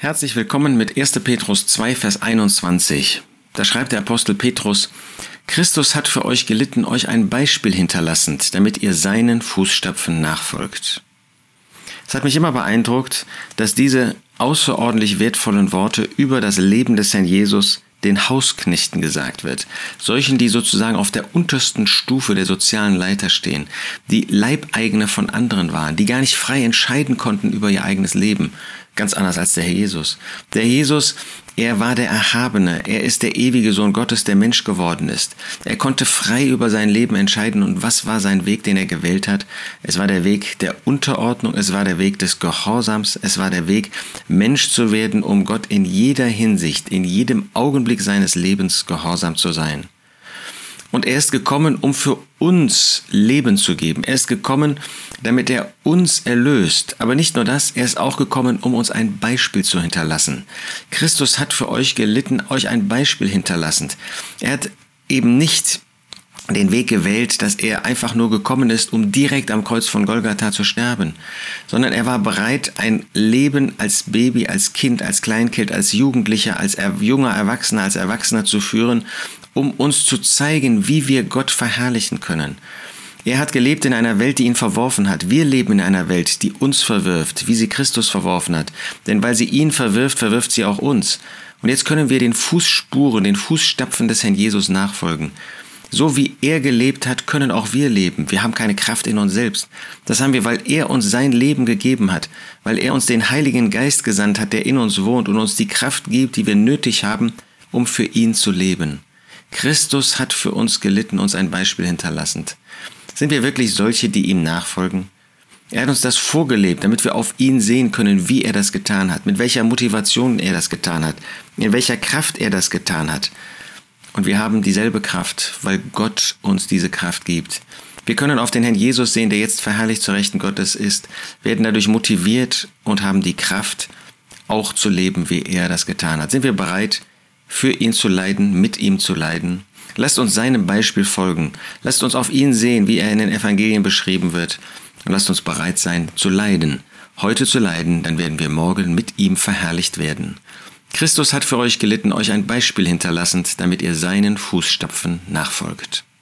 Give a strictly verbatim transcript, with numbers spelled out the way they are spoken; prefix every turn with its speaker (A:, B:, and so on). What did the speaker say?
A: Herzlich willkommen mit erster Petrus zwei, Vers einundzwanzig. Da schreibt der Apostel Petrus: Christus hat für euch gelitten, euch ein Beispiel hinterlassend, damit ihr seinen Fußstapfen nachfolgt. Es hat mich immer beeindruckt, dass diese außerordentlich wertvollen Worte über das Leben des Herrn Jesus den Hausknechten gesagt wird. Solchen, die sozusagen auf der untersten Stufe der sozialen Leiter stehen, die Leibeigene von anderen waren, die gar nicht frei entscheiden konnten über ihr eigenes Leben. Ganz anders als der Herr Jesus. Der Jesus, er war der Erhabene, er ist der ewige Sohn Gottes, der Mensch geworden ist. Er konnte frei über sein Leben entscheiden. Und was war sein Weg, den er gewählt hat? Es war der Weg der Unterordnung, es war der Weg des Gehorsams, es war der Weg, Mensch zu werden, um Gott in jeder Hinsicht, in jedem Augenblick seines Lebens gehorsam zu sein. Und er ist gekommen, um für uns Leben zu geben. Er ist gekommen, damit er uns erlöst. Aber nicht nur das, er ist auch gekommen, um uns ein Beispiel zu hinterlassen. Christus hat für euch gelitten, euch ein Beispiel hinterlassend. Er hat eben nicht den Weg gewählt, dass er einfach nur gekommen ist, um direkt am Kreuz von Golgatha zu sterben, sondern er war bereit, ein Leben als Baby, als Kind, als Kleinkind, als Jugendlicher, als junger Erwachsener, als Erwachsener zu führen, um uns zu zeigen, wie wir Gott verherrlichen können. Er hat gelebt in einer Welt, die ihn verworfen hat. Wir leben in einer Welt, die uns verwirft, wie sie Christus verworfen hat. Denn weil sie ihn verwirft, verwirft sie auch uns. Und jetzt können wir den Fußspuren, den Fußstapfen des Herrn Jesus nachfolgen. So wie er gelebt hat, können auch wir leben. Wir haben keine Kraft in uns selbst. Das haben wir, weil er uns sein Leben gegeben hat, weil er uns den Heiligen Geist gesandt hat, der in uns wohnt und uns die Kraft gibt, die wir nötig haben, um für ihn zu leben. Christus hat für uns gelitten, uns ein Beispiel hinterlassend. Sind wir wirklich solche, die ihm nachfolgen? Er hat uns das vorgelebt, damit wir auf ihn sehen können, wie er das getan hat, mit welcher Motivation er das getan hat, in welcher Kraft er das getan hat. Und wir haben dieselbe Kraft, weil Gott uns diese Kraft gibt. Wir können auf den Herrn Jesus sehen, der jetzt verherrlicht zu Rechten Gottes ist, werden dadurch motiviert und haben die Kraft, auch zu leben, wie er das getan hat. Sind wir bereit, für ihn zu leiden, mit ihm zu leiden? Lasst uns seinem Beispiel folgen. Lasst uns auf ihn sehen, wie er in den Evangelien beschrieben wird. Und lasst uns bereit sein, zu leiden. Heute zu leiden, dann werden wir morgen mit ihm verherrlicht werden. Christus hat für euch gelitten, euch ein Beispiel hinterlassend, damit ihr seinen Fußstapfen nachfolgt.